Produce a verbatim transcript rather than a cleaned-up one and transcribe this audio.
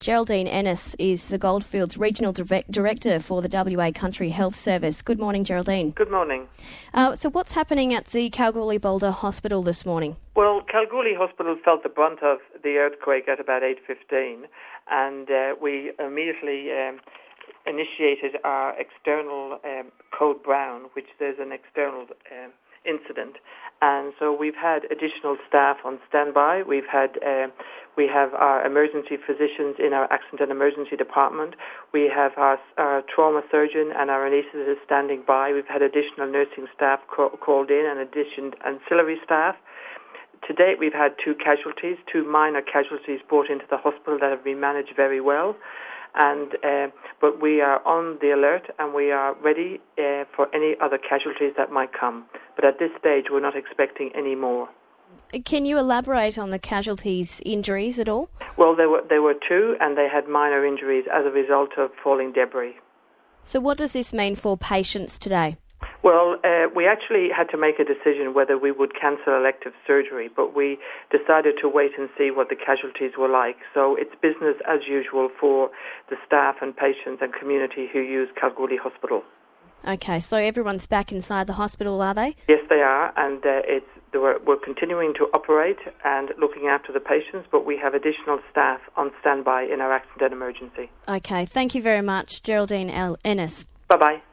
Geraldine Ennis is the Goldfields Regional Direct- Director for the W A Country Health Service. Good morning, Geraldine. Good morning. Uh, so what's happening at the Kalgoorlie-Boulder Hospital this morning? Well, Kalgoorlie Hospital felt the brunt of the earthquake at about eight fifteen, and uh, we immediately um, initiated our external um, Code Brown, which there's an external um, incident. And so we've had additional staff on standby. We've had uh, we have our emergency physicians in our accident and emergency department. We have our, our trauma surgeon and our anaesthetist standing by. We've had additional nursing staff ca- called in and addition ancillary staff. To date, we've had two casualties, two minor casualties brought into the hospital that have been managed very well. And uh, but we are on the alert and we are ready uh, for any other casualties that might come. But at this stage, we're not expecting any more. Can you elaborate on the casualties' injuries at all? Well, there were there were two, and they had minor injuries as a result of falling debris. So what does this mean for patients today? Well, uh, we actually had to make a decision whether we would cancel elective surgery, but we decided to wait and see what the casualties were like. So it's business as usual for the staff and patients and community who use Kalgoorlie Hospital. Okay, so everyone's back inside the hospital, are they? Yes, they are, and uh, it's we're, we're continuing to operate and looking after the patients, but we have additional staff on standby in our accident and emergency. Okay, thank you very much, Geraldine Ennis. Bye-bye.